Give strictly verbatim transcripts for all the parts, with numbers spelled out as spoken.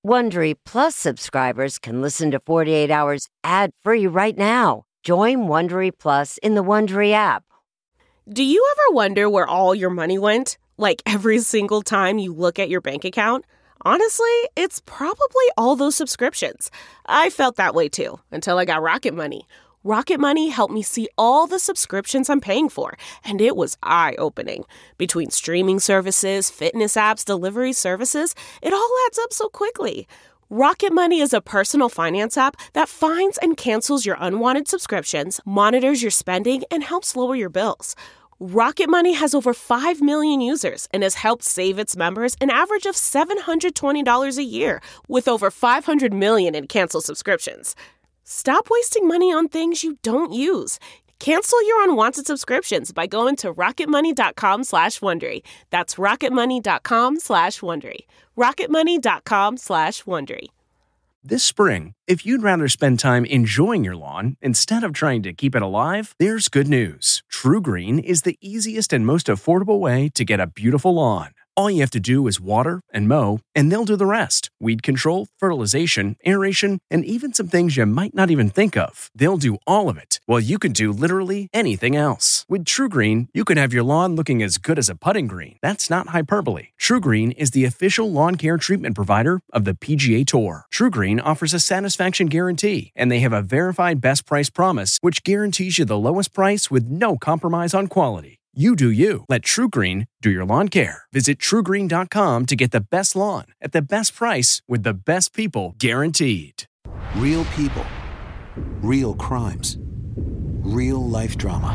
Wondery Plus subscribers can listen to forty-eight hours ad-free right now. Join Wondery Plus in the Wondery app. Do you ever wonder where all your money went? Like every single time you look at your bank account? Honestly, it's probably all those subscriptions. I felt that way too, until I got Rocket Money. Rocket Money helped me see all the subscriptions I'm paying for, and it was eye-opening. Between streaming services, fitness apps, delivery services, it all adds up so quickly. Rocket Money is a personal finance app that finds and cancels your unwanted subscriptions, monitors your spending, and helps lower your bills. Rocket Money has over five million users and has helped save its members an average of seven hundred twenty dollars a year, with over five hundred million in canceled subscriptions. Stop wasting money on things you don't use. Cancel your unwanted subscriptions by going to rocketmoney.com slash Wondery. That's rocketmoney.com slash Wondery. rocketmoney.com slash Wondery. This spring, if you'd rather spend time enjoying your lawn instead of trying to keep it alive, there's good news. True Green is the easiest and most affordable way to get a beautiful lawn. All you have to do is water and mow, and they'll do the rest. Weed control, fertilization, aeration, and even some things you might not even think of. They'll do all of it, while you can do literally anything else. With True Green, you can have your lawn looking as good as a putting green. That's not hyperbole. True Green is the official lawn care treatment provider of the P G A Tour. True Green offers a satisfaction guarantee, and they have a verified best price promise, which guarantees you the lowest price with no compromise on quality. You do you. Let True Green do your lawn care. Visit true green dot com to get the best lawn at the best price with the best people guaranteed. Real people. Real crimes. Real life drama.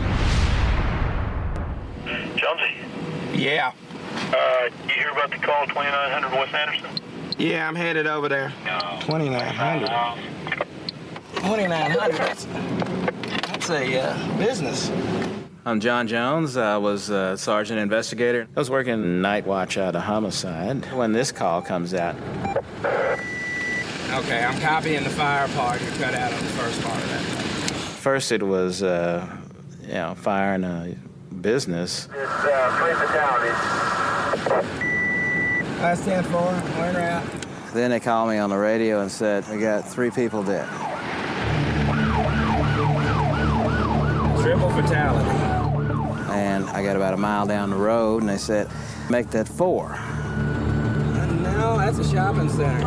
Jonesy? Yeah. Uh, you hear about the call twenty-nine hundred West Anderson? Yeah, I'm headed over there. No. twenty-nine hundred. twenty-nine hundred? That's, that's a uh, business. I'm John Jones. I was a sergeant investigator. I was working night watch out of homicide when this call comes out. Okay, I'm copying the fire part you cut out on the first part of that. First it was, uh, you know, fire in a business. It's uh, three fatalities. Last ten four, we're out. Then they called me on the radio and said, we got three people dead. Triple fatality. And I got about a mile down the road, and they said, make that four. No, that's a shopping center.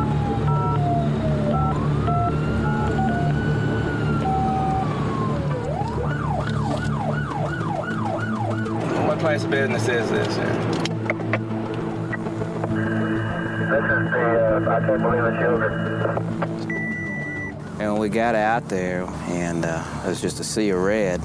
What place of business is this here? This is the, uh, I can't believe it's yogurt. And when we got out there, and uh, it was just a sea of red.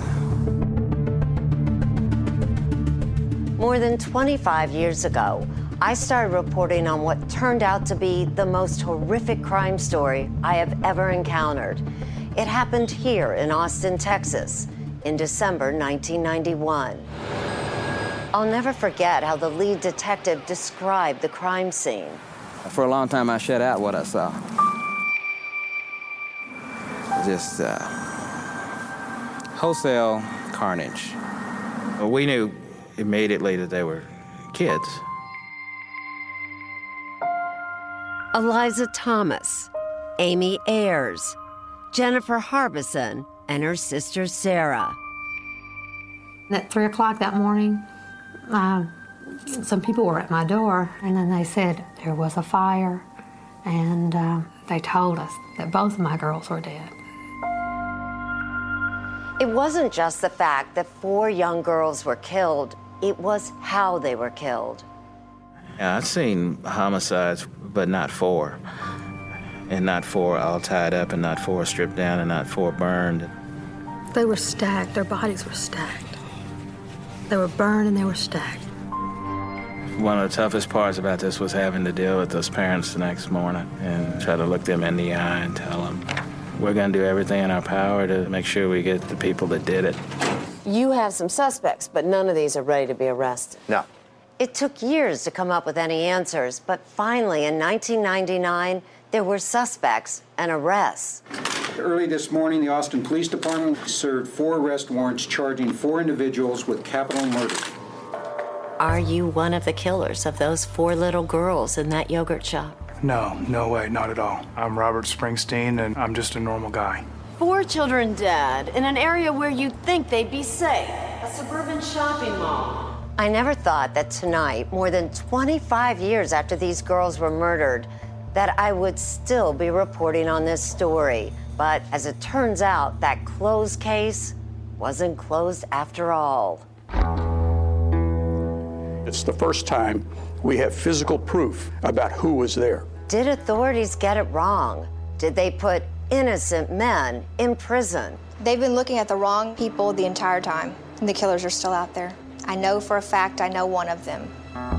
More than twenty-five years ago, I started reporting on what turned out to be the most horrific crime story I have ever encountered. It happened here in Austin, Texas, in December nineteen ninety-one. I'll never forget how the lead detective described the crime scene. For a long time, I shut out what I saw. Just uh, wholesale carnage. Well, we knew immediately that they were kids. Eliza Thomas, Amy Ayers, Jennifer Harbison, and her sister Sarah. At three o'clock that morning, uh, some people were at my door, and then they said there was a fire, and uh, they told us that both of my girls were dead. It wasn't just the fact that four young girls were killed, it was how they were killed. Yeah, I've seen homicides, but not four. And not four all tied up, and not four stripped down, and not four burned. They were stacked. Their bodies were stacked. They were burned and they were stacked. One of the toughest parts about this was having to deal with those parents the next morning and try to look them in the eye and tell them, we're going to do everything in our power to make sure we get the people that did it. You have some suspects, but none of these are ready to be arrested. No. It took years to come up with any answers, but finally, in nineteen ninety-nine, there were suspects and arrests. Early this morning, the Austin Police Department served four arrest warrants charging four individuals with capital murder. Are you one of the killers of those four little girls in that yogurt shop? No, no way, not at all. I'm Robert Springsteen, and I'm just a normal guy. Four children dead in an area where you'd think they'd be safe, a suburban shopping mall. I never thought that tonight, more than twenty-five years after these girls were murdered, that I would still be reporting on this story. But as it turns out, that closed case wasn't closed after all. It's the first time we have physical proof about who was there. Did authorities get it wrong? Did they put innocent men in prison? They've been looking at the wrong people the entire time, and the killers are still out there. I know for a fact I know one of them.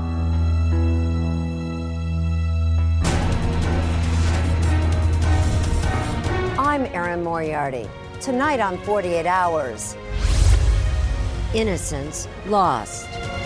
I'm Erin Moriarty. Tonight on forty-eight hours, Innocence Lost.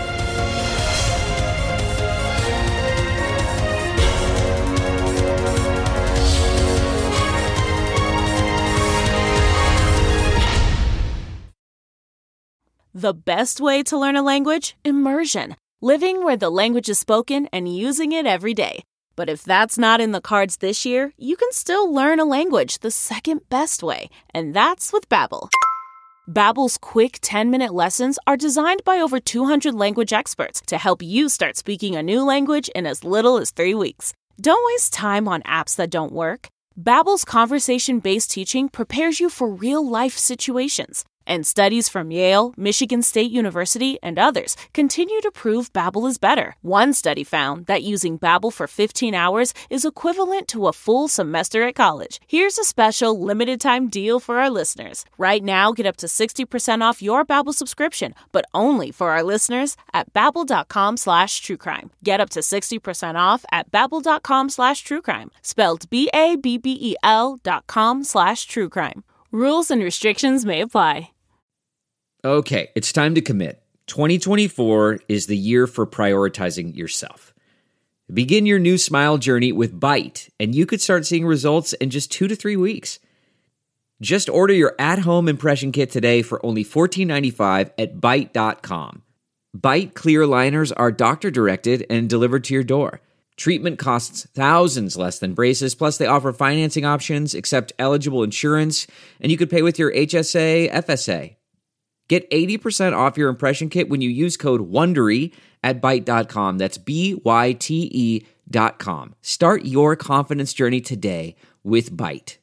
The best way to learn a language? Immersion. Living where the language is spoken and using it every day. But if that's not in the cards this year, you can still learn a language the second best way, and that's with Babbel. Babbel's quick ten-minute lessons are designed by over two hundred language experts to help you start speaking a new language in as little as three weeks. Don't waste time on apps that don't work. Babbel's conversation-based teaching prepares you for real-life situations. And studies from Yale, Michigan State University, and others continue to prove Babbel is better. One study found that using Babbel for fifteen hours is equivalent to a full semester at college. Here's a special limited-time deal for our listeners. Right now, get up to sixty percent off your Babbel subscription, but only for our listeners at babbel.com slash truecrime. Get up to sixty percent off at babbel.com slash truecrime. Spelled B A B B E L dot com slash truecrime. Rules and restrictions may apply. Okay, it's time to commit. twenty twenty-four is the year for prioritizing yourself. Begin your new smile journey with Byte, and you could start seeing results in just two to three weeks. Just order your at-home impression kit today for only fourteen ninety-five at byte dot com. Byte clear liners are doctor-directed and delivered to your door. Treatment costs thousands less than braces, plus they offer financing options, accept eligible insurance, and you could pay with your H S A, F S A. Get eighty percent off your impression kit when you use code WONDERY at byte dot com. That's B Y T E dot com. Start your confidence journey today with Byte.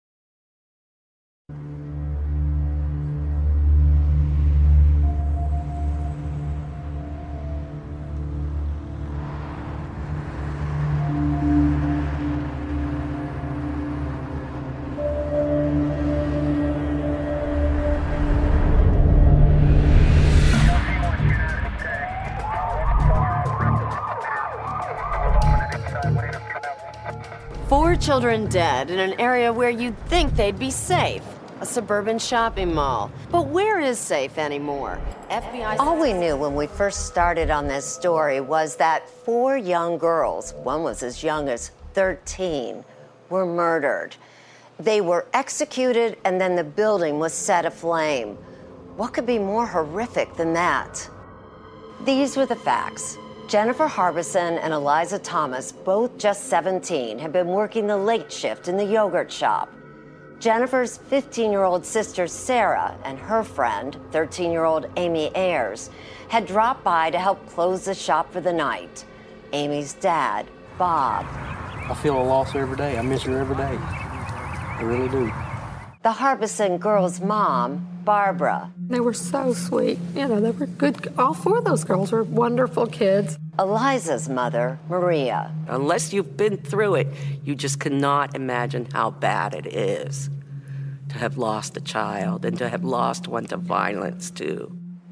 Four children dead in an area where you'd think they'd be safe, a suburban shopping mall. But where is safe anymore? F B I... All we knew when we first started on this story was that four young girls, one was as young as thirteen, were murdered. They were executed and then the building was set aflame. What could be more horrific than that? These were the facts. Jennifer Harbison and Eliza Thomas, both just seventeen, had been working the late shift in the yogurt shop. Jennifer's fifteen-year-old sister, Sarah, and her friend, thirteen-year-old Amy Ayers, had dropped by to help close the shop for the night. Amy's dad, Bob. I feel a loss every day. I miss her every day. I really do. The Harbison girls' mom, Barbara. They were so sweet. You know, they were good. All four of those girls were wonderful kids. Eliza's mother, Maria. Unless you've been through it, you just cannot imagine how bad it is to have lost a child and to have lost one to violence, too.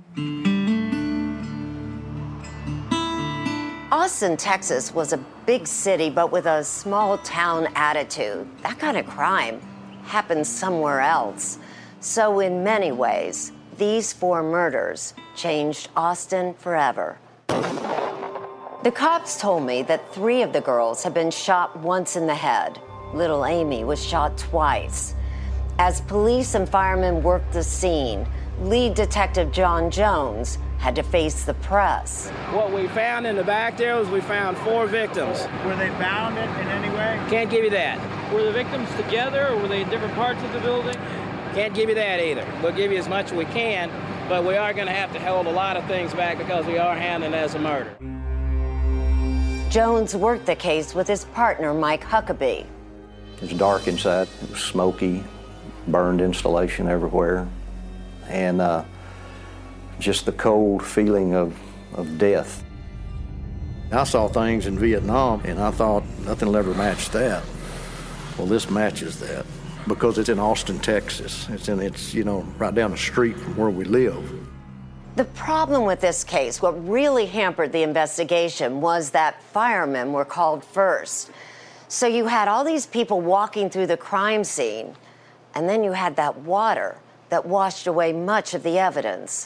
Austin, Texas was a big city, but with a small town attitude. That kind of crime happens somewhere else. So in many ways, these four murders changed Austin forever. The cops told me that three of the girls had been shot once in the head. Little Amy was shot twice. As police and firemen worked the scene, lead detective John Jones had to face the press. What we found in the back there was we found four victims. Were they bound in, in any way? Can't give you that. Were the victims together, or were they in different parts of the building? Can't give you that either. We'll give you as much as we can, but we are going to have to hold a lot of things back because we are handling it as a murder. Jones worked the case with his partner, Mike Huckabee. It was dark inside. It was smoky, burned insulation everywhere, and uh, just the cold feeling of, of death. I saw things in Vietnam, and I thought nothing will ever match that. Well, this matches that because it's in Austin, Texas. It's in, it's, you know, right down the street from where we live. The problem with this case, what really hampered the investigation, was that firemen were called first. So you had all these people walking through the crime scene, and then you had that water that washed away much of the evidence.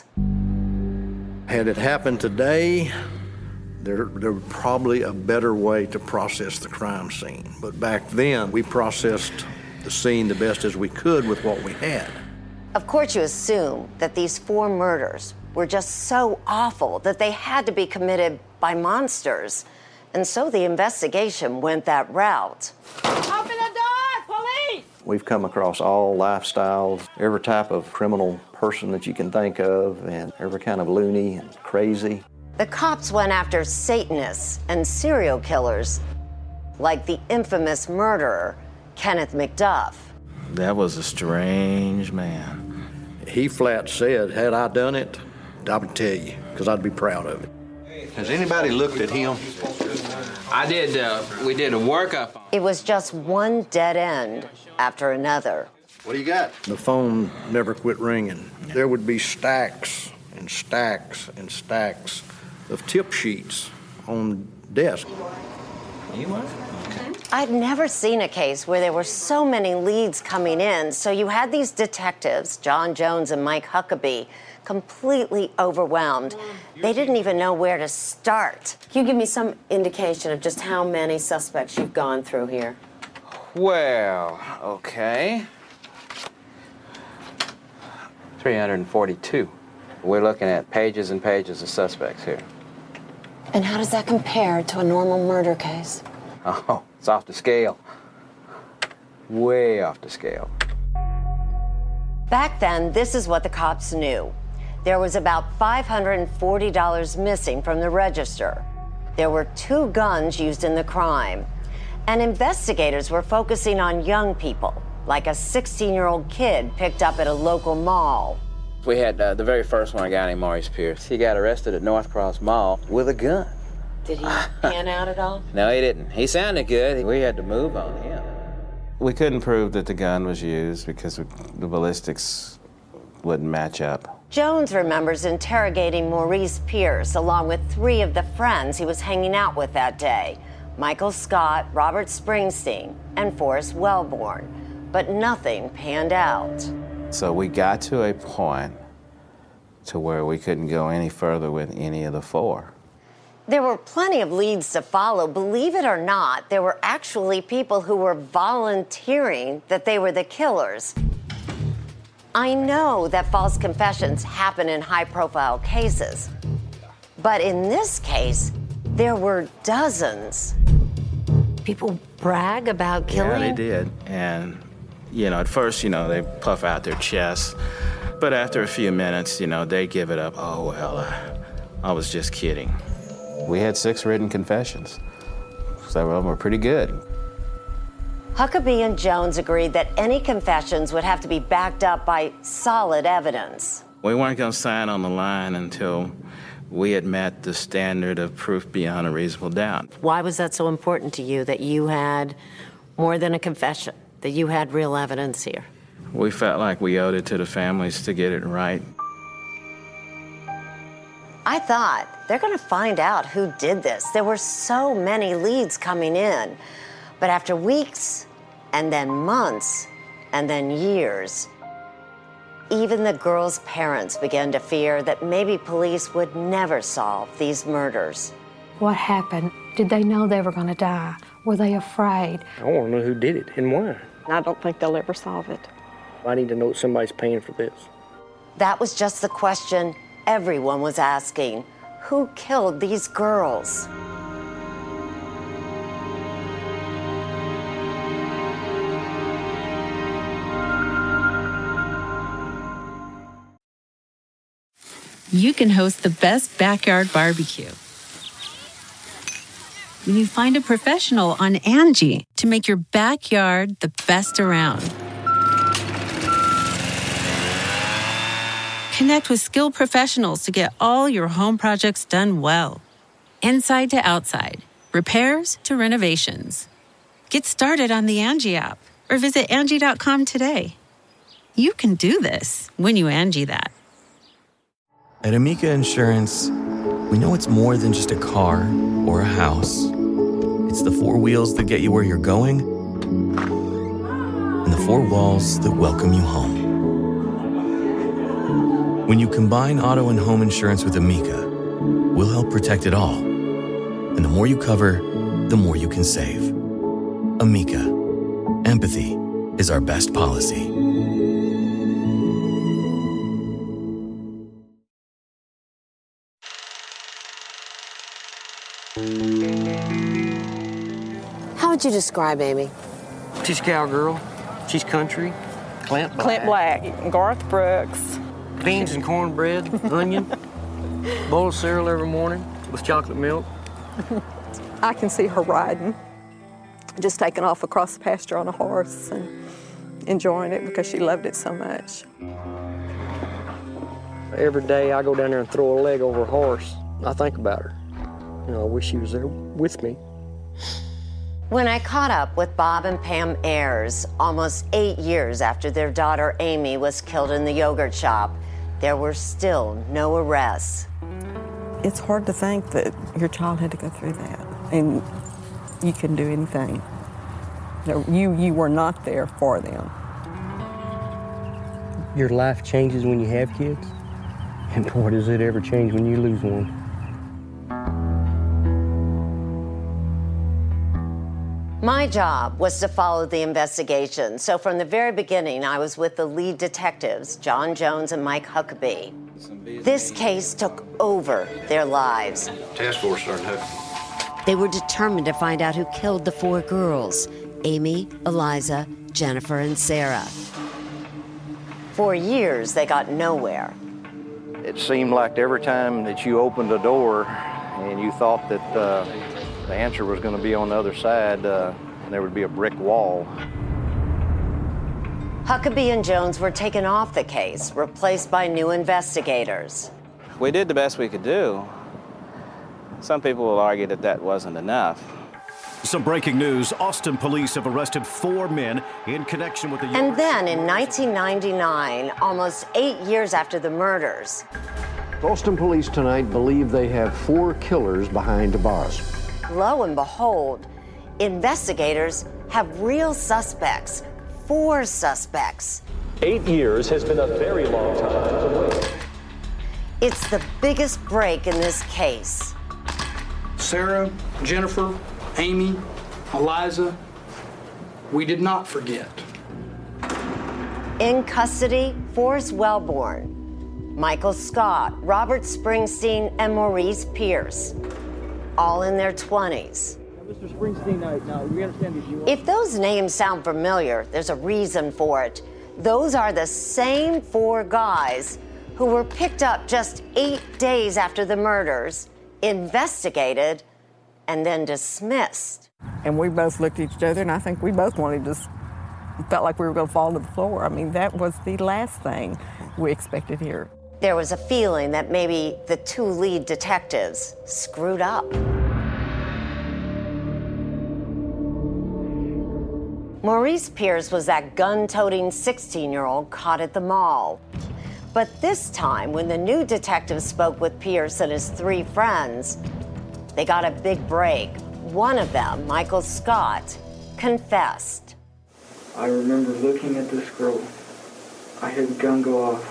Had it happened today, there, there was probably a better way to process the crime scene. But back then, we processed the scene the best as we could with what we had. Of course, you assume that these four murders were just so awful that they had to be committed by monsters. And so the investigation went that route. Open the door, police! We've come across all lifestyles, every type of criminal person that you can think of, and every kind of loony and crazy. The cops went after Satanists and serial killers, like the infamous murderer, Kenneth McDuff. That was a strange man. He flat said, had I done it, I would tell you, because I'd be proud of it. Has anybody looked at him? I did, uh, we did a workup on It was just one dead end after another. What do you got? The phone never quit ringing. There would be stacks and stacks and stacks of tip sheets on desk. You what? I'd never seen a case where there were so many leads coming in, so you had these detectives, John Jones and Mike Huckabee, completely overwhelmed. They didn't even know where to start. Can you give me some indication of just how many suspects you've gone through here? Well, okay. three hundred forty-two. We're looking at pages and pages of suspects here. And how does that compare to a normal murder case? Oh, it's off the scale. Way off the scale. Back then, this is what the cops knew. There was about five hundred forty dollars missing from the register. There were two guns used in the crime. And investigators were focusing on young people, like a sixteen-year-old kid picked up at a local mall. We had uh, the very first one, a guy named Maurice Pierce. He got arrested at North Cross Mall with a gun. Did he pan out at all? No, he didn't. He sounded good. We had to move on him. We couldn't prove that the gun was used because the ballistics wouldn't match up. Jones remembers interrogating Maurice Pierce along with three of the friends he was hanging out with that day, Michael Scott, Robert Springsteen, and Forrest Wellborn. But nothing panned out. So we got to a point to where we couldn't go any further with any of the four. There were plenty of leads to follow. Believe it or not, there were actually people who were volunteering that they were the killers. I know that false confessions happen in high-profile cases, but in this case, there were dozens. People brag about killing? Yeah, they did. And, you know, at first, you know, they puff out their chests, but after a few minutes, you know, they give it up. Oh, well, uh, I was just kidding. We had six written confessions. Several of them were pretty good. Huckabee and Jones agreed that any confessions would have to be backed up by solid evidence. We weren't going to sign on the line until we had met the standard of proof beyond a reasonable doubt. Why was that so important to you, that you had more than a confession, that you had real evidence here? We felt like we owed it to the families to get it right. I thought, they're going to find out who did this. There were so many leads coming in. But after weeks, and then months, and then years, even the girls' parents began to fear that maybe police would never solve these murders. What happened? Did they know they were going to die? Were they afraid? I want to know who did it and why. I don't think they'll ever solve it. I need to know somebody's paying for this. That was just the question everyone was asking. Who killed these girls? You can host the best backyard barbecue when you find a professional on Angie to make your backyard the best around. Connect with skilled professionals to get all your home projects done well. Inside to outside, repairs to renovations. Get started on the Angie app or visit Angie dot com today. You can do this when you Angie that. At Amica Insurance, we know it's more than just a car or a house. It's the four wheels that get you where you're going and the four walls that welcome you home. When you combine auto and home insurance with Amica, we'll help protect it all. And the more you cover, the more you can save. Amica. Empathy is our best policy. How would you describe Amy? She's a cowgirl. She's country. Clint Black. Clint Black. Garth Brooks. Beans and cornbread, onion, bowl of cereal every morning with chocolate milk. I can see her riding, just taking off across the pasture on a horse and enjoying it because she loved it so much. Every day I go down there and throw a leg over a horse. I think about her. You know, I wish she was there with me. When I caught up with Bob and Pam Ayers, almost eight years after their daughter Amy was killed in the yogurt shop, there were still no arrests. It's hard to think that your child had to go through that, and you couldn't do anything. You, you were not there for them. Your life changes when you have kids, and boy, does it ever change when you lose one. My job was to follow the investigation, so from the very beginning, I was with the lead detectives, John Jones and Mike Huckabee. This case took over their lives. Task force starting hooking. They were determined to find out who killed the four girls, Amy, Eliza, Jennifer, and Sarah. For years, they got nowhere. It seemed like every time that you opened a door and you thought that uh, the answer was going to be on the other side, uh, and there would be a brick wall. Huckabee and Jones were taken off the case, replaced by new investigators. We did the best we could do. Some people will argue that that wasn't enough. Some breaking news. Austin police have arrested four men in connection with the... And then in nineteen ninety-nine, almost eight years after the murders... Austin police tonight believe they have four killers behind bars. Lo and behold, investigators have real suspects. Four suspects. Eight years has been a very long time to wait. It's the biggest break in this case. Sarah, Jennifer, Amy, Eliza, we did not forget. In custody, Forrest Wellborn, Michael Scott, Robert Springsteen, and Maurice Pierce, all in their twenties. Mister Springsteen, now, now we understand that you are... If those names sound familiar, there's a reason for it. Those are the same four guys who were picked up just eight days after the murders, investigated, and then dismissed. And we both looked at each other, and I think we both wanted to, felt like we were going to fall to the floor. I mean, that was the last thing we expected here. There was a feeling that maybe the two lead detectives screwed up. Maurice Pierce was that gun-toting sixteen-year-old caught at the mall. But this time, when the new detective spoke with Pierce and his three friends, they got a big break. One of them, Michael Scott, confessed. I remember looking at this girl. I heard the gun go off.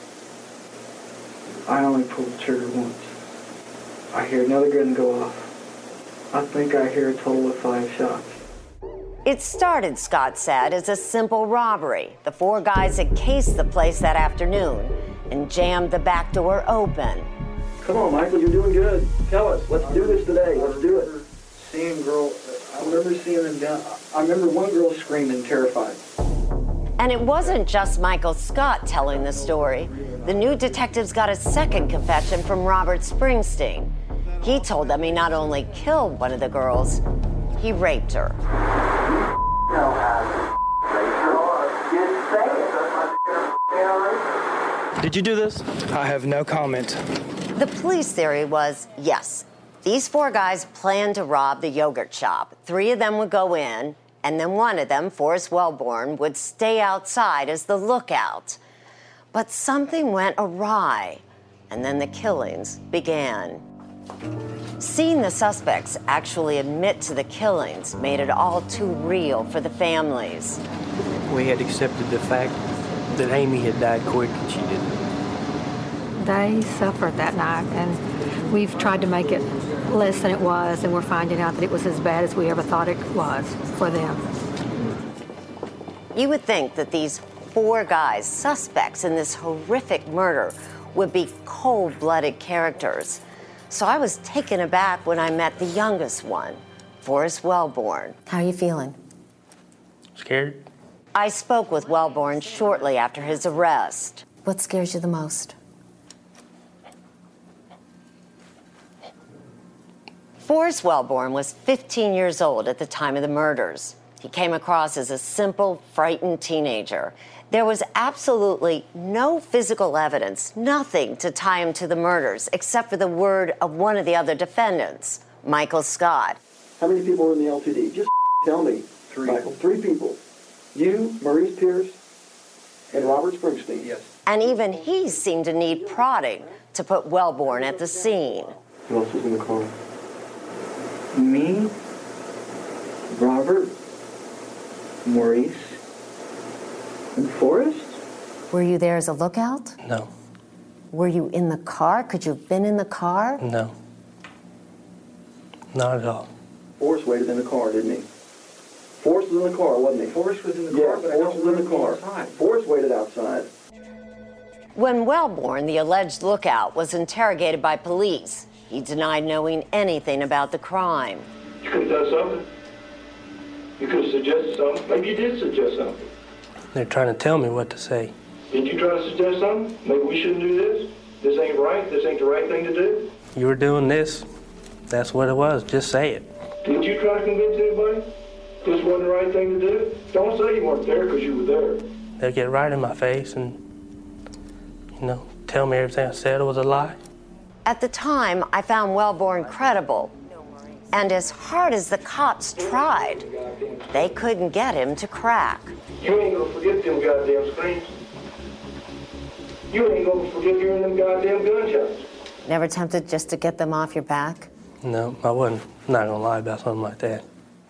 I only pulled the trigger once. I hear another gun go off. I think I hear a total of five shots. It started, Scott said, as a simple robbery. The four guys had cased the place that afternoon. and jammed the back door open. Come on, Michael, you're doing good. Tell us. Let's do this today. Let's do it. Seeing girl, I remember seeing them down. I remember one girl screaming, terrified. And it wasn't just Michael Scott telling the story. The new detectives got a second confession from Robert Springsteen. He told them he not only killed one of the girls, he raped her. Did you do this? I have no comment. The police theory was, yes, these four guys planned to rob the yogurt shop. Three of them would go in, and then one of them, Forrest Wellborn, would stay outside as the lookout. But something went awry, and then the killings began. Seeing the suspects actually admit to the killings made it all too real for the families. We had accepted the fact that Amy had died quick and she didn't. They suffered that night, and we've tried to make it less than it was, and we're finding out that it was as bad as we ever thought it was for them. You would think that these four guys, suspects in this horrific murder, would be cold-blooded characters. So I was taken aback when I met the youngest one, Forrest Wellborn. How are you feeling? Scared? I spoke with Wellborn shortly after his arrest. What scares you the most? Forrest Wellborn was fifteen years old at the time of the murders. He came across as a simple, frightened teenager. There was absolutely no physical evidence, nothing to tie him to the murders, except for the word of one of the other defendants, Michael Scott. How many people were in the L T D? Just tell me, Three. Michael. Three people. You, Maurice Pierce, and Robert Springsteen. Yes. And even he seemed to need prodding to put Wellborn at the scene. Who else was in the car? Me, Robert, Maurice, and Forrest? Were you there as a lookout? No. Were you in the car? Could you have been in the car? No. Not at all. Forrest waited in the car, didn't he? Forrest was in the car, wasn't he? Forrest was in the yeah, car, but Forrest I don't was in the car. outside. Forrest waited outside. When Wellborn, the alleged lookout, was interrogated by police, he denied knowing anything about the crime. You could have done something. You could have suggested something. Maybe you did suggest something. They're trying to tell me what to say. Did you try to suggest something? Maybe we shouldn't do this? This ain't right? This ain't the right thing to do? You were doing this. That's what it was. Just say it. Did you try to convince anybody this wasn't the right thing to do? Don't say you weren't there because you were there. They'd get right in my face and, you know, tell me everything I said was a lie. At the time, I found Wellborn credible. And as hard as the cops tried, they couldn't get him to crack. You ain't gonna forget them goddamn screams. You ain't gonna forget hearing them goddamn gunshots. Never tempted just to get them off your back? No, I wasn't. Not gonna lie about something like that.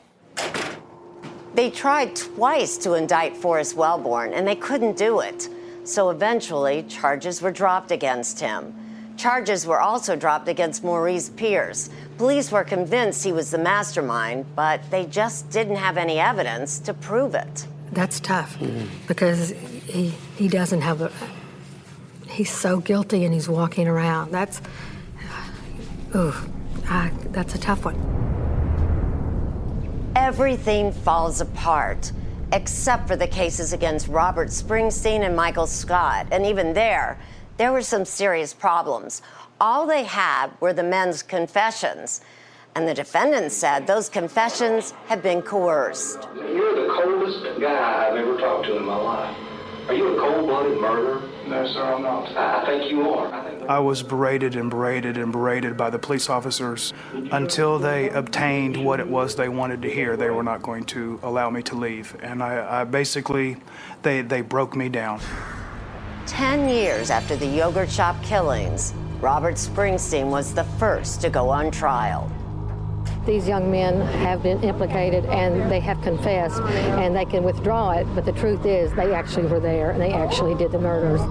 They tried twice to indict Forrest Wellborn, and they couldn't do it. So eventually, charges were dropped against him. Charges were also dropped against Maurice Pierce. Police were convinced he was the mastermind, but they just didn't have any evidence to prove it. That's tough because he he doesn't have a. He's so guilty and he's walking around. That's, ooh, I, that's a tough one. Everything falls apart, except for the cases against Robert Springsteen and Michael Scott. And even there, there were some serious problems. All they had were the men's confessions. And the defendant said those confessions had been coerced. You're the coldest guy I've ever talked to in my life. Are you a cold-blooded murderer? No, sir, I'm not. I think you are. I, think I was berated and berated and berated by the police officers until they obtained what it was they wanted to hear. They were not going to allow me to leave. And I, I basically, they, they broke me down. Ten years after the yogurt shop killings, Robert Springsteen was the first to go on trial. These young men have been implicated and they have confessed and they can withdraw it, but the truth is they actually were there and they actually did the murders.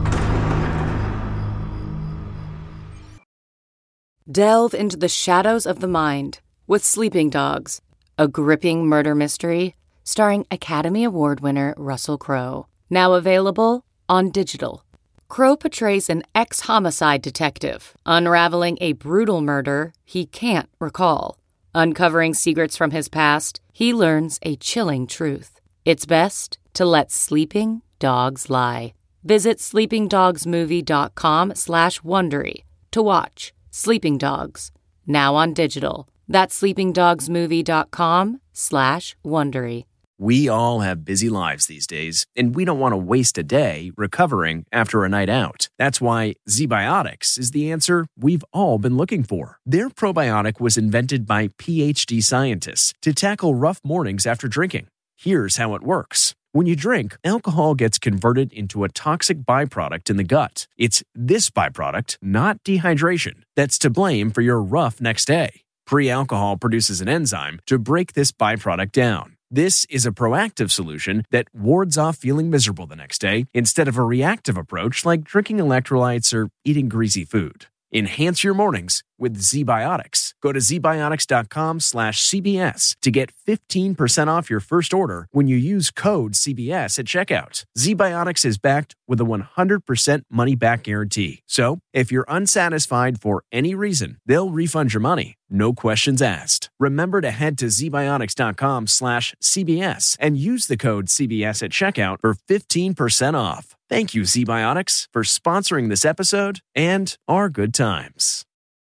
Delve into the shadows of the mind with Sleeping Dogs, a gripping murder mystery starring Academy Award winner Russell Crowe. Now available on digital. Crowe portrays an ex-homicide detective, unraveling a brutal murder he can't recall. Uncovering secrets from his past, he learns a chilling truth. It's best to let sleeping dogs lie. Visit sleepingdogsmovie.com slash Wondery to watch Sleeping Dogs, now on digital. That's sleepingdogsmovie.com slash Wondery. We all have busy lives these days, and we don't want to waste a day recovering after a night out. That's why ZBiotics is the answer we've all been looking for. Their probiotic was invented by PhD scientists to tackle rough mornings after drinking. Here's how it works. When you drink, alcohol gets converted into a toxic byproduct in the gut. It's this byproduct, not dehydration, that's to blame for your rough next day. Pre-alcohol produces an enzyme to break this byproduct down. This is a proactive solution that wards off feeling miserable the next day instead of a reactive approach like drinking electrolytes or eating greasy food. Enhance your mornings with ZBiotics. Go to zbiotics.com slash CBS to get fifteen percent off your first order when you use code C B S at checkout. ZBiotics is backed with a one hundred percent money-back guarantee. So, if you're unsatisfied for any reason, they'll refund your money. No questions asked. Remember to head to zbiotics.com slash CBS and use the code C B S at checkout for fifteen percent off. Thank you, ZBiotics, for sponsoring this episode and our good times.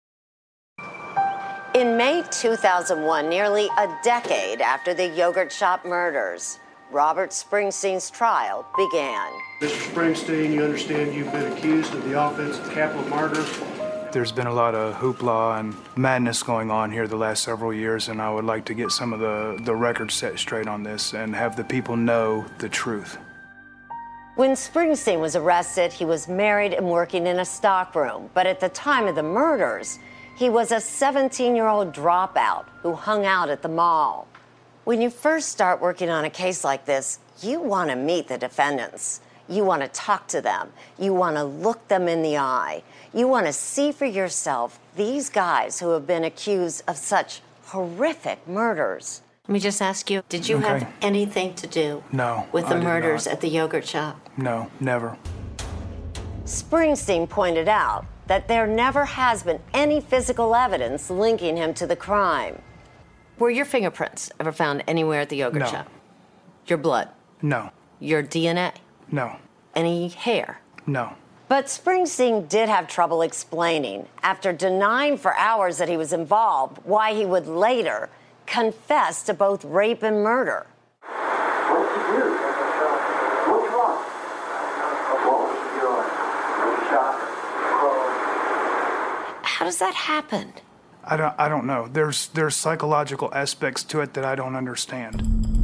In May two thousand one, nearly a decade after the yogurt shop murders, Robert Springsteen's trial began. Mister Springsteen, you understand you've been accused of the offense of capital murder. There's been a lot of hoopla and madness going on here the last several years, and I would like to get some of the, the records set straight on this and have the people know the truth. When Springsteen was arrested, he was married and working in a stockroom. But at the time of the murders, he was a seventeen-year-old dropout who hung out at the mall. When you first start working on a case like this, you want to meet the defendants. You want to talk to them. You want to look them in the eye. You want to see for yourself these guys who have been accused of such horrific murders. Let me just ask you, did you Okay. have anything to do No, with the I did murders not. at the yogurt shop? No, never. Springsteen pointed out that there never has been any physical evidence linking him to the crime. Were your fingerprints ever found anywhere at the yogurt No. shop? Your blood? No, Your D N A? no, Any hair? no. But Springsteen did have trouble explaining, after denying for hours that he was involved, why he would later confess to both rape and murder. What did you do? What's wrong? What was you doing? You shot Crowe. How does that happen? I don't, I don't know. There's, there's psychological aspects to it that I don't understand.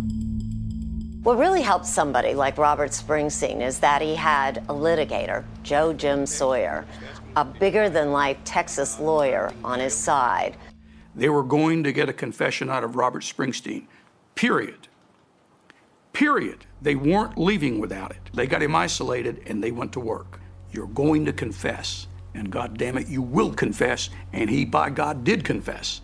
What really helps somebody like Robert Springsteen is that he had a litigator, Joe Jim Sawyer, a bigger-than-life Texas lawyer on his side. They were going to get a confession out of Robert Springsteen, period. Period. They weren't leaving without it. They got him isolated and they went to work. You're going to confess, and God damn it, you will confess, and he, by God, did confess.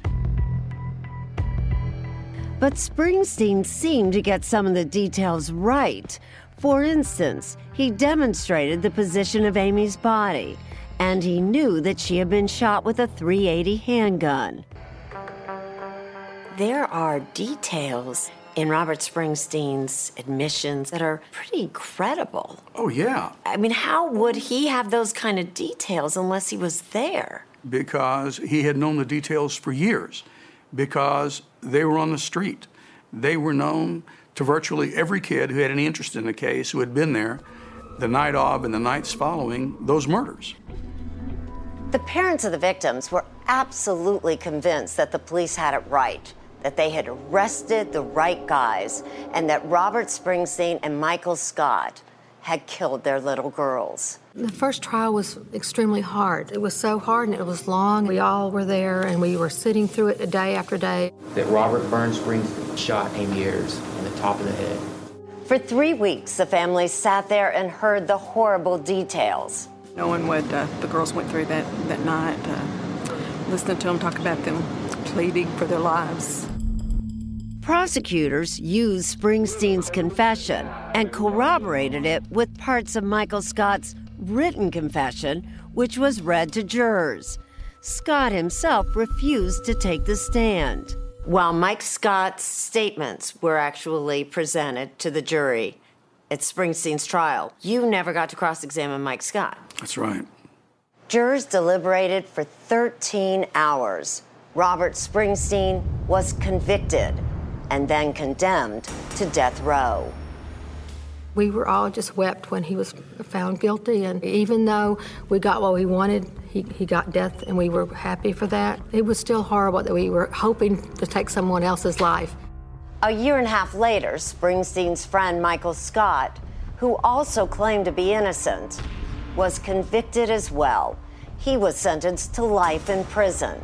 But Springsteen seemed to get some of the details right. For instance, he demonstrated the position of Amy's body, and he knew that she had been shot with a three eighty handgun. There are details in Robert Springsteen's admissions that are pretty credible. Oh, yeah. I mean, how would he have those kind of details unless he was there? Because he had known the details for years, because they were on the street. They were known to virtually every kid who had any interest in the case, who had been there the night of and the nights following those murders. The parents of the victims were absolutely convinced that the police had it right, that they had arrested the right guys, and that Robert Springsteen and Michael Scott had killed their little girls. The first trial was extremely hard. It was so hard and it was long. We all were there and we were sitting through it day after day. That Robert Burns Springsteen shot Amy Ayers in the top of the head. For three weeks, the family sat there and heard the horrible details. Knowing what uh, the girls went through that, that night, uh, listening to them talk about them pleading for their lives. Prosecutors used Springsteen's confession and corroborated it with parts of Michael Scott's written confession, which was read to jurors. Scott himself refused to take the stand. While Mike Scott's statements were actually presented to the jury at Springsteen's trial, you never got to cross-examine Mike Scott. That's right. Jurors deliberated for thirteen hours. Robert Springsteen was convicted and then condemned to death row. We were all just wept when he was found guilty, and even though we got what we wanted, he, he got death, and we were happy for that. It was still horrible that we were hoping to take someone else's life. A year and a half later, Springsteen's friend Michael Scott, who also claimed to be innocent, was convicted as well. He was sentenced to life in prison.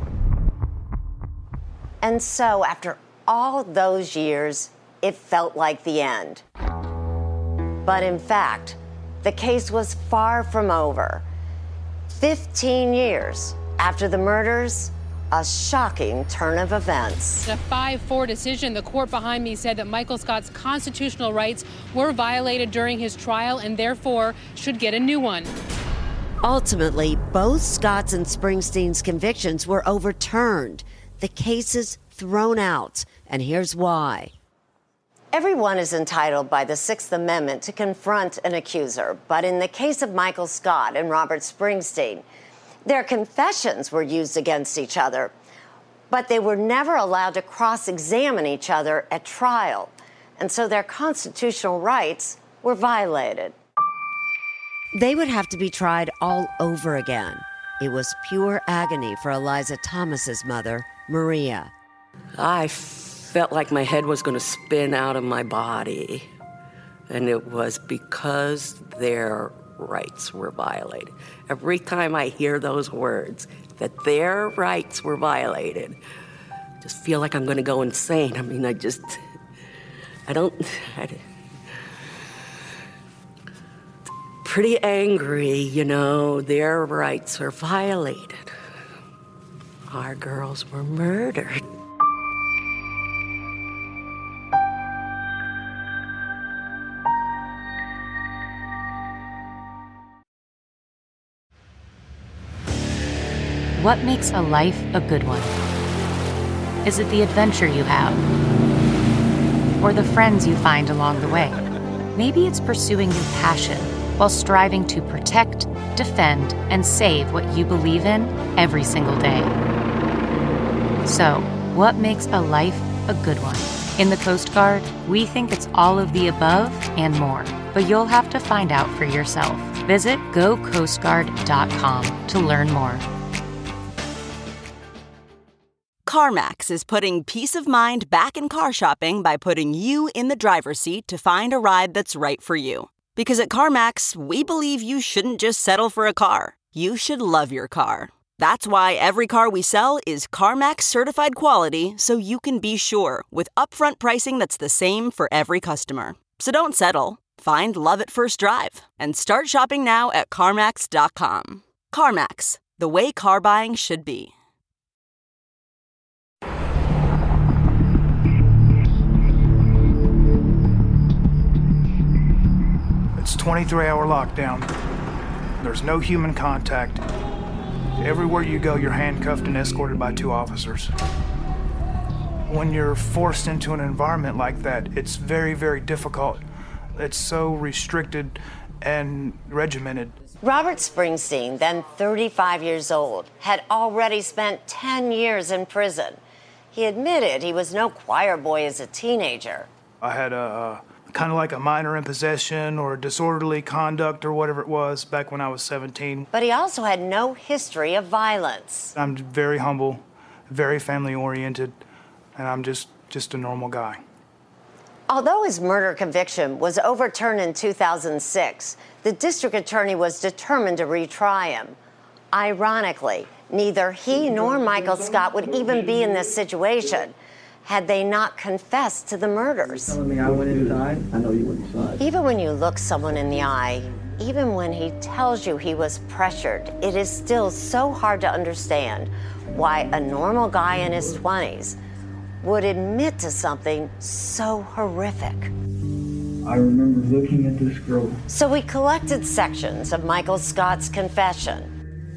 And so, after all those years, it felt like the end. But in fact, the case was far from over. Fifteen years after the murders, a shocking turn of events. In a five four decision, the court behind me said that Michael Scott's constitutional rights were violated during his trial and therefore should get a new one. Ultimately, both Scott's and Springsteen's convictions were overturned, the cases thrown out, and here's why. Everyone is entitled by the Sixth Amendment to confront an accuser, but in the case of Michael Scott and Robert Springsteen, their confessions were used against each other, but they were never allowed to cross-examine each other at trial, and so their constitutional rights were violated. They would have to be tried all over again. It was pure agony for Eliza Thomas's mother, Maria. I felt like my head was going to spin out of my body, and it was because their rights were violated. Every time I hear those words, that their rights were violated, I just feel like I'm going to go insane. I mean, I just, I don't, I, pretty angry, you know, their rights are violated. Our girls were murdered. What makes a life a good one? Is it the adventure you have? Or the friends you find along the way? Maybe it's pursuing your passion while striving to protect, defend, and save what you believe in every single day. So, what makes a life a good one? In the Coast Guard, we think it's all of the above and more, but you'll have to find out for yourself. Visit go coast guard dot com to learn more. CarMax is putting peace of mind back in car shopping by putting you in the driver's seat to find a ride that's right for you. Because at CarMax, we believe you shouldn't just settle for a car. You should love your car. That's why every car we sell is CarMax certified quality, so you can be sure with upfront pricing that's the same for every customer. So don't settle. Find love at first drive and start shopping now at CarMax dot com. CarMax, the way car buying should be. It's a twenty-three hour lockdown. There's no human contact. Everywhere you go, you're handcuffed and escorted by two officers. When you're forced into an environment like that, it's very, very difficult. It's so restricted and regimented. Robert Springsteen, then thirty-five years old, had already spent ten years in prison. He admitted he was no choir boy as a teenager. I had a, a kind of like a minor in possession or disorderly conduct or whatever it was back when I was seventeen. But he also had no history of violence. I'm very humble, very family-oriented, and I'm just, just a normal guy. Although his murder conviction was overturned in two thousand six, the district attorney was determined to retry him. Ironically, neither he nor Michael Scott would even be in this situation had they not confessed to the murders. Telling me I went inside? I know you went inside. Even when you look someone in the eye, even when he tells you he was pressured, it is still so hard to understand why a normal guy in his twenties would admit to something so horrific. I remember looking at this girl. So we collected sections of Michael Scott's confession.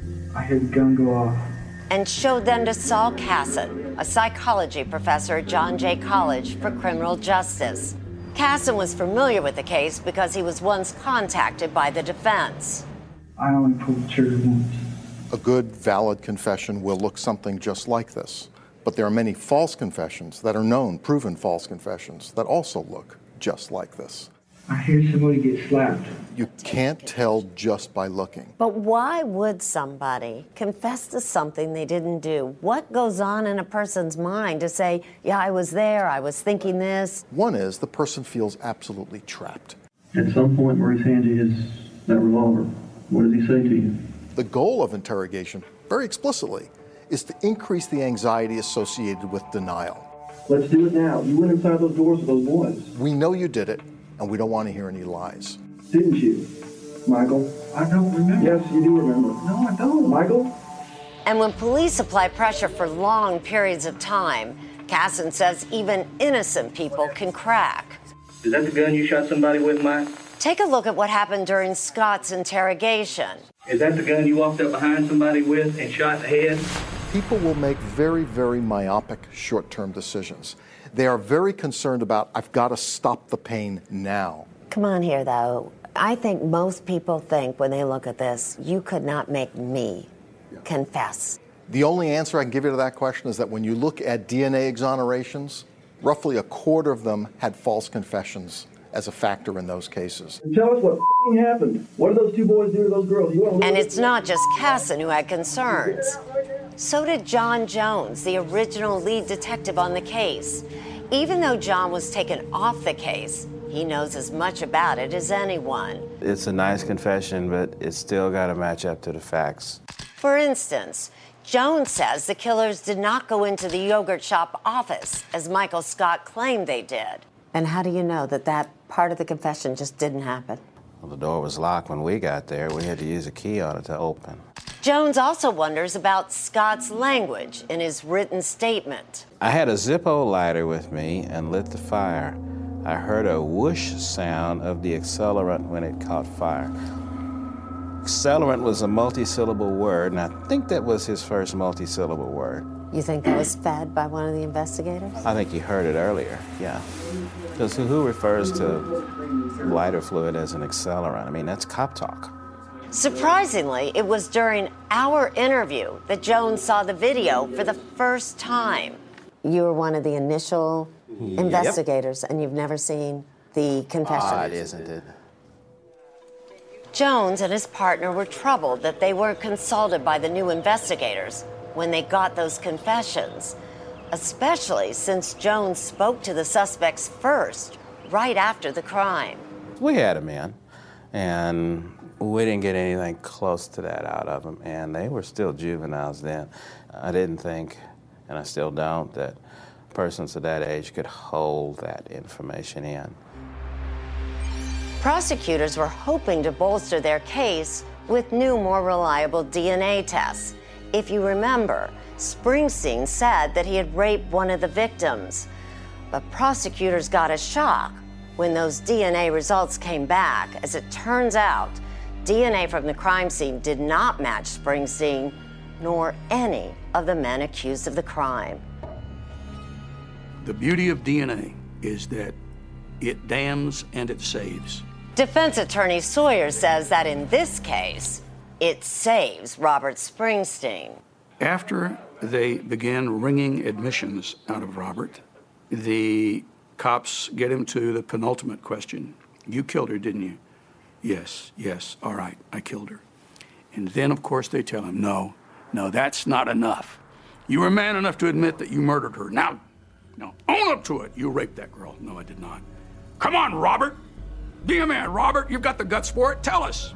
I heard the gun go off. And showed them to Saul Casson, a psychology professor at John Jay College for Criminal Justice. Casson was familiar with the case because he was once contacted by the defense. I only pulled the trigger once. A good, valid confession will look something just like this. But there are many false confessions that are known, proven false confessions, that also look just like this. I hear somebody get slapped. You can't tell just by looking. But why would somebody confess to something they didn't do? What goes on in a person's mind to say, yeah, I was there, I was thinking this? One is the person feels absolutely trapped. At some point, Maurice hands you his, that revolver. What does he say to you? The goal of interrogation, very explicitly, is to increase the anxiety associated with denial. Let's do it now. You went inside those doors with those boys. We know you did it, and we don't want to hear any lies. Didn't you, Michael? I don't remember. Yes, you do remember. No, I don't. Michael? And when police apply pressure for long periods of time, Casson says even innocent people can crack. Is that the gun you shot somebody with, Mike? Take a look at what happened during Scott's interrogation. Is that the gun you walked up behind somebody with and shot in the head? People will make very, very myopic short-term decisions. They are very concerned about, I've got to stop the pain now. Come on here, though. I think most people think when they look at this, you could not make me yeah. confess. The only answer I can give you to that question is that when you look at D N A exonerations, roughly a quarter of them had false confessions as a factor in those cases. Tell us what f***ing happened. What did those two boys do to those girls? You and it's not just Casson who had concerns. So did John Jones, the original lead detective on the case. Even though John was taken off the case, he knows as much about it as anyone. It's a nice confession, but it's still got to match up to the facts. For instance, Jones says the killers did not go into the yogurt shop office, as Michael Scott claimed they did. And how do you know that that part of the confession just didn't happen? Well, the door was locked when we got there. We had to use a key on it to open. Jones also wonders about Scott's language in his written statement. I had a Zippo lighter with me and lit the fire. I heard a whoosh sound of the accelerant when it caught fire. Accelerant was a multi-syllable word, and I think that was his first multi-syllable word. You think that was fed by one of the investigators? I think you heard it earlier, yeah. Because who refers to lighter fluid as an accelerant? I mean, that's cop talk. Surprisingly, it was during our interview that Jones saw the video for the first time. You were one of the initial yep. investigators, and you've never seen the confession. Odd, isn't it? Jones and his partner were troubled that they weren't consulted by the new investigators when they got those confessions, especially since Jones spoke to the suspects first, right after the crime. We had them in, and we didn't get anything close to that out of them, and they were still juveniles then. I didn't think, and I still don't, that persons of that age could hold that information in. Prosecutors were hoping to bolster their case with new, more reliable D N A tests. If you remember, Springsteen said that he had raped one of the victims, but prosecutors got a shock when those D N A results came back. As it turns out, D N A from the crime scene did not match Springsteen, nor any of the men accused of the crime. The beauty of D N A is that it damns and it saves. Defense attorney Sawyer says that in this case, it saves Robert Springsteen. After they began wringing admissions out of Robert, the cops get him to the penultimate question. You killed her, didn't you? Yes, yes, all right, I killed her. And then, of course, they tell him, no, no, that's not enough. You were man enough to admit that you murdered her. Now, now, own up to it. You raped that girl. No, I did not. Come on, Robert. Be a man, Robert. You've got the guts for it. Tell us.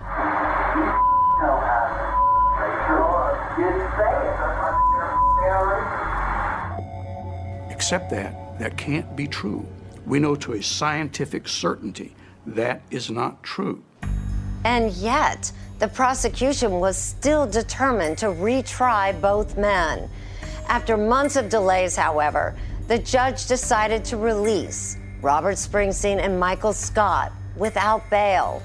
Except that, that can't be true. We know to a scientific certainty that is not true. And yet, the prosecution was still determined to retry both men. After months of delays, however, the judge decided to release Robert Springsteen and Michael Scott without bail.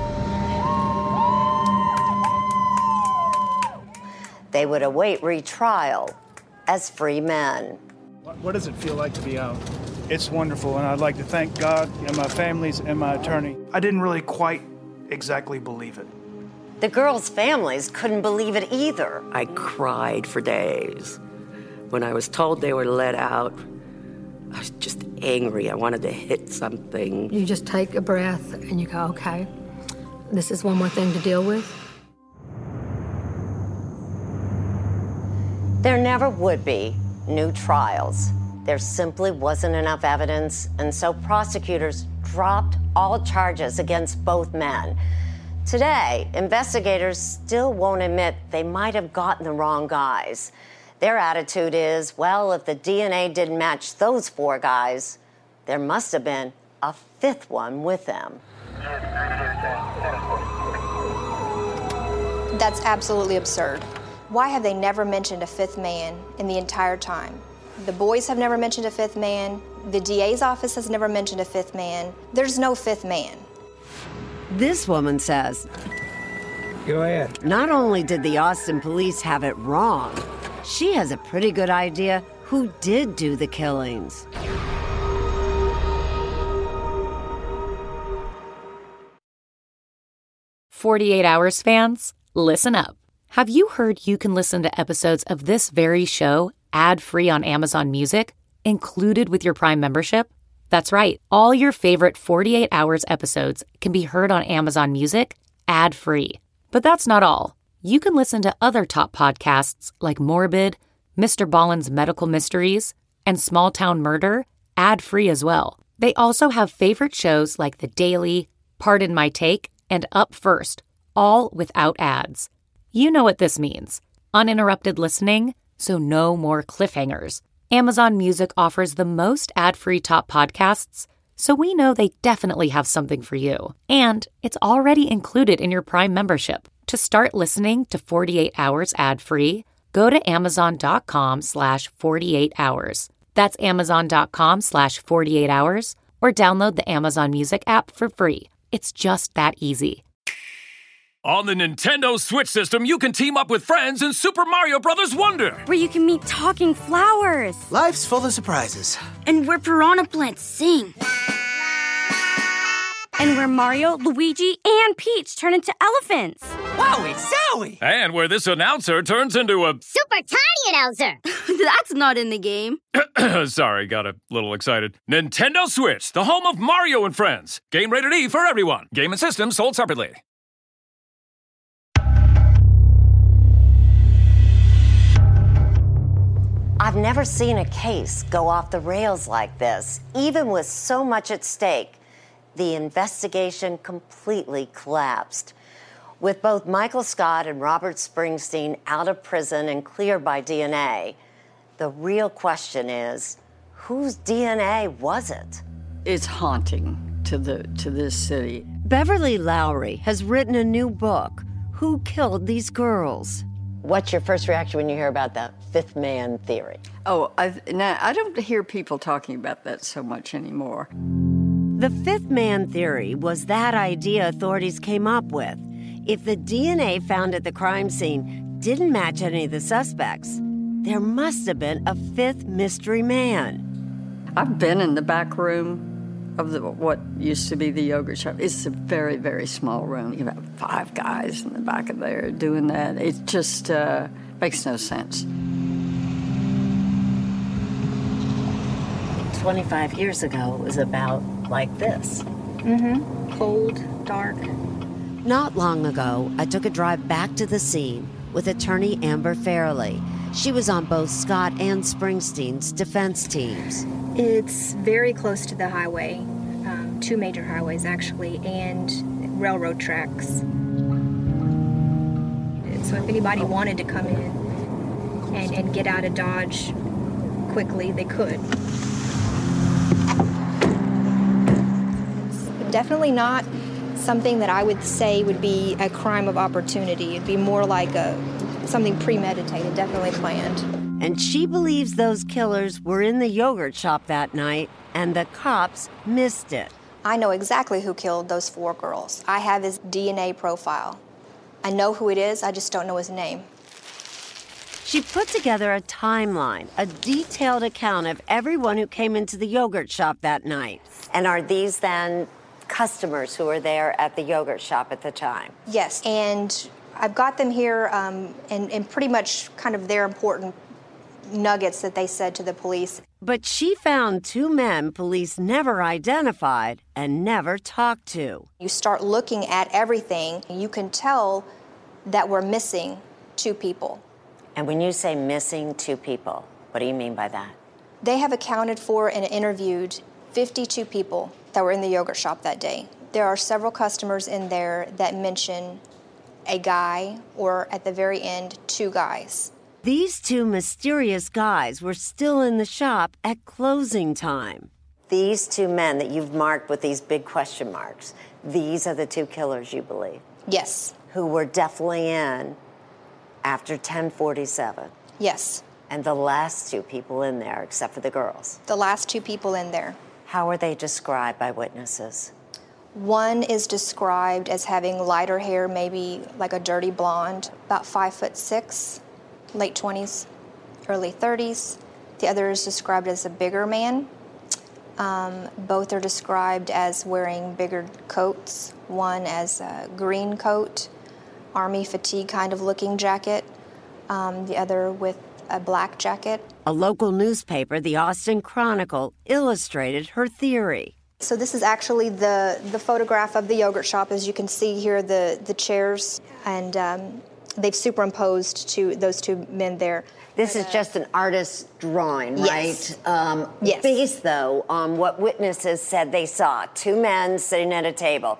They would await retrial as free men. What, what does it feel like to be out? It's wonderful, and I'd like to thank God and my families and my attorney. I didn't really quite exactly believe it. The girls' families couldn't believe it either. I cried for days. When I was told they were let out, I was just angry. I wanted to hit something. You just take a breath and you go, okay, this is one more thing to deal with. There never would be new trials. There simply wasn't enough evidence, and so prosecutors dropped all charges against both men. Today, investigators still won't admit they might have gotten the wrong guys. Their attitude is, well, if the D N A didn't match those four guys, there must have been a fifth one with them. That's absolutely absurd. Why have they never mentioned a fifth man in the entire time? The boys have never mentioned a fifth man. The D A's office has never mentioned a fifth man. There's no fifth man. This woman says, go ahead. Not only did the Austin police have it wrong, she has a pretty good idea who did do the killings. forty-eight hours fans, listen up. Have you heard you can listen to episodes of this very show ad-free on Amazon Music, included with your Prime membership? That's right. All your favorite forty-eight hours episodes can be heard on Amazon Music ad-free. But that's not all. You can listen to other top podcasts like Morbid, Mister Ballen's Medical Mysteries, and Small Town Murder ad-free as well. They also have favorite shows like The Daily, Pardon My Take, and Up First, all without ads. You know what this means. Uninterrupted listening, so no more cliffhangers. Amazon Music offers the most ad-free top podcasts, so we know they definitely have something for you. And it's already included in your Prime membership. To start listening to forty-eight hours ad-free, go to amazon.com slash 48 hours. That's amazon.com slash 48 hours, or download the Amazon Music app for free. It's just that easy. On the Nintendo Switch system, you can team up with friends in Super Mario Bros. Wonder, where you can meet talking flowers. Life's full of surprises. And where piranha plants sing. And where Mario, Luigi, and Peach turn into elephants. Wowie zowie! And where this announcer turns into a super tiny announcer. That's not in the game. Sorry, got a little excited. Nintendo Switch, the home of Mario and Friends. Game rated E for everyone. Game and system sold separately. I've never seen a case go off the rails like this. Even with so much at stake, the investigation completely collapsed. With both Michael Scott and Robert Springsteen out of prison and cleared by D N A, the real question is, whose D N A was it? It's haunting to the to this city. Beverly Lowry has written a new book, Who Killed These Girls? What's your first reaction when you hear about the fifth man theory? Oh, I've, now, I don't hear people talking about that so much anymore. The fifth man theory was that idea authorities came up with. If the D N A found at the crime scene didn't match any of the suspects, there must have been a fifth mystery man. I've been in the back room of the, what used to be the yogurt shop. It's a very, very small room. You have five guys in the back of there doing that. It just uh, makes no sense. twenty-five years ago, it was about like this. Mm-hmm. Cold, dark. Not long ago, I took a drive back to the scene with attorney Amber Fairley. She was on both Scott and Springsteen's defense teams. It's very close to the highway, um, two major highways actually, and railroad tracks. So if anybody wanted to come in and, and get out of Dodge quickly, they could. Definitely not something that I would say would be a crime of opportunity. It'd be more like a something premeditated, definitely planned. And she believes those killers were in the yogurt shop that night and the cops missed it. I know exactly who killed those four girls. I have his D N A profile. I know who it is, I just don't know his name. She put together a timeline, a detailed account of everyone who came into the yogurt shop that night. And are these then customers who were there at the yogurt shop at the time? Yes, and I've got them here um, and, and pretty much kind of their important nuggets that they said to the police. But she found two men police never identified and never talked to. You start looking at everything, you can tell that we're missing two people. And when you say missing two people, what do you mean by that? They have accounted for and interviewed fifty-two people that were in the yogurt shop that day. There are several customers in there that mention a guy, or at the very end, two guys. These two mysterious guys were still in the shop at closing time. These two men that you've marked with these big question marks, these are the two killers, you believe? Yes. Who were definitely in after ten forty-seven? Yes. And the last two people in there, except for the girls? The last two people in there. How are they described by witnesses? One is described as having lighter hair, maybe like a dirty blonde, about five foot six. Late twenties, early thirties. The other is described as a bigger man. Um, both are described as wearing bigger coats. One as a green coat, army fatigue kind of looking jacket. Um, the other with a black jacket. A local newspaper, the Austin Chronicle, illustrated her theory. So this is actually the, the photograph of the yogurt shop. As you can see here, the, the chairs, and um, they've superimposed to those two men there. This is just an artist's drawing, Yes. right? Um, Yes. Based, though, on what witnesses said they saw. Two men sitting at a table.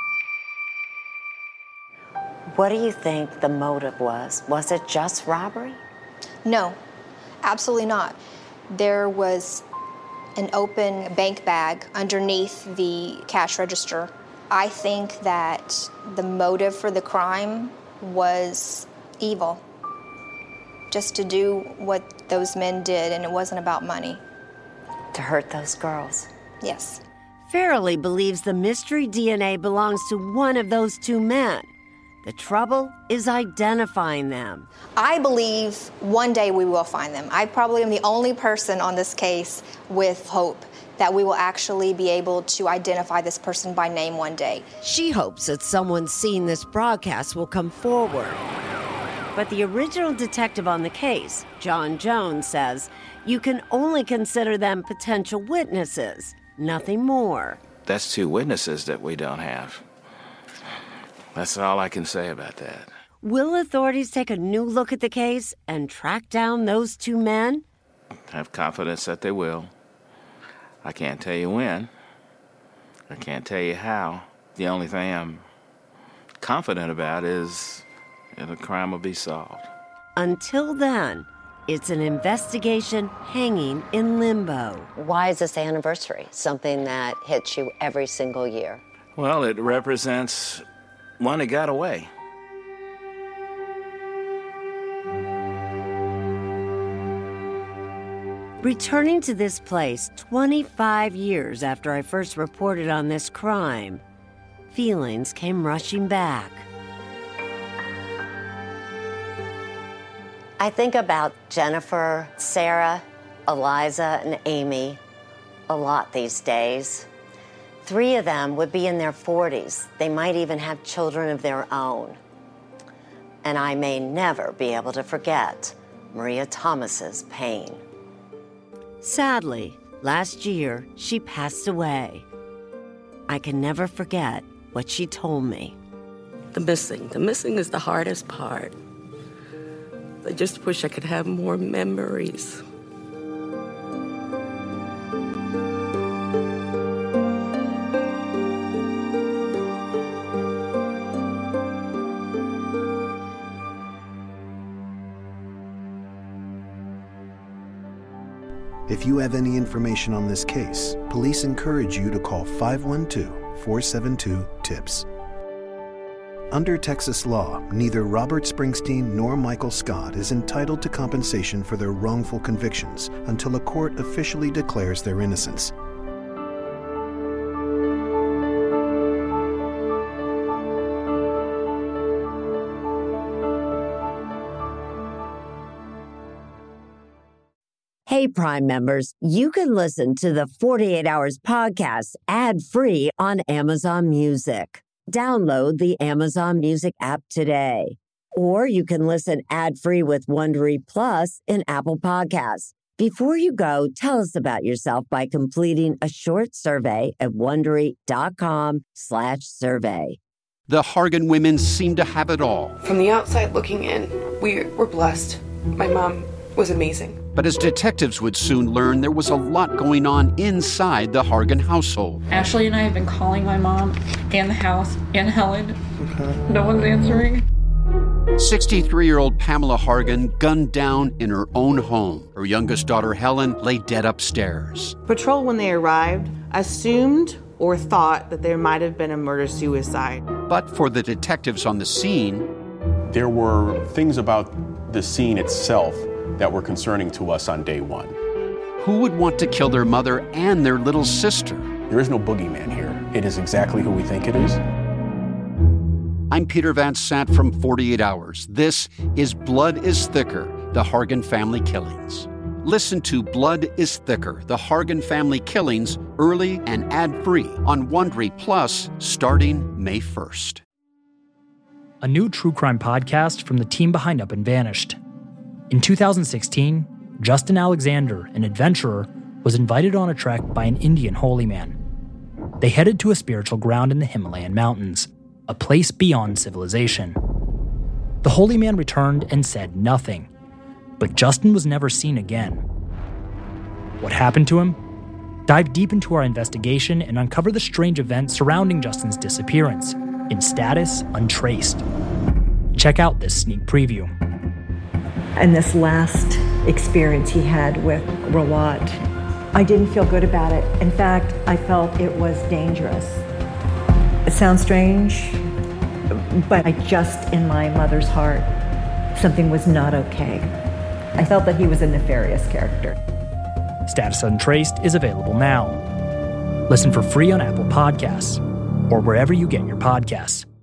What do you think the motive was? Was it just robbery? No, absolutely not. There was an open bank bag underneath the cash register. I think that the motive for the crime was evil. Just to do what those men did, and it wasn't about money. To hurt those girls? Yes. Farrelly believes the mystery D N A belongs to one of those two men. The trouble is identifying them. I believe one day we will find them. I probably am the only person on this case with hope that we will actually be able to identify this person by name one day. She hopes that someone seeing this broadcast will come forward. But the original detective on the case, John Jones, says you can only consider them potential witnesses, nothing more. That's two witnesses that we don't have. That's all I can say about that. Will authorities take a new look at the case and track down those two men? I have confidence that they will. I can't tell you when. I can't tell you how. The only thing I'm confident about is that the crime will be solved. Until then, it's an investigation hanging in limbo. Why is this anniversary something that hits you every single year? Well, it represents one that got away. Returning to this place twenty-five years after I first reported on this crime, feelings came rushing back. I think about Jennifer, Sarah, Eliza, and Amy a lot these days. Three of them would be in their forties. They might even have children of their own. And I may never be able to forget Maria Thomas's pain. Sadly, last year, she passed away. I can never forget what she told me. The missing. The missing is the hardest part. I just wish I could have more memories. If you have any information on this case, police encourage you to call five one two, four seven two, TIPS. Under Texas law, neither Robert Springsteen nor Michael Scott is entitled to compensation for their wrongful convictions until a court officially declares their innocence. Hey, Prime members, you can listen to the forty-eight Hours podcast ad-free on Amazon Music. Download the Amazon Music app today. Or you can listen ad-free with Wondery Plus in Apple Podcasts. Before you go, tell us about yourself by completing a short survey at Wondery.com slash survey. The Hargan women seem to have it all. From the outside looking in, we were blessed. My mom was amazing. But as detectives would soon learn, there was a lot going on inside the Hargan household. Ashley and I have been calling my mom and the house and Helen. Okay. No one's answering. sixty-three-year-old Pamela Hargan gunned down in her own home. Her youngest daughter, Helen, lay dead upstairs. Patrol, when they arrived, assumed or thought that there might have been a murder-suicide. But for the detectives on the scene, there were things about the scene itself that were concerning to us on day one. Who would want to kill their mother and their little sister? There is no boogeyman here. It is exactly who we think it is. I'm Peter Van Sant from forty-eight Hours. This is Blood is Thicker, the Hargan Family Killings. Listen to Blood is Thicker, the Hargan Family Killings, early and ad-free on Wondery Plus starting May first. A new true crime podcast from the team behind Up and Vanished. In two thousand sixteen, Justin Alexander, an adventurer, was invited on a trek by an Indian holy man. They headed to a spiritual ground in the Himalayan mountains, a place beyond civilization. The holy man returned and said nothing, but Justin was never seen again. What happened to him? Dive deep into our investigation and uncover the strange events surrounding Justin's disappearance, in status untraced. Check out this sneak preview. And this last experience he had with Rawat, I didn't feel good about it. In fact, I felt it was dangerous. It sounds strange, but I just, in my mother's heart, something was not okay. I felt that he was a nefarious character. Status Untraced is available now. Listen for free on Apple Podcasts or wherever you get your podcasts.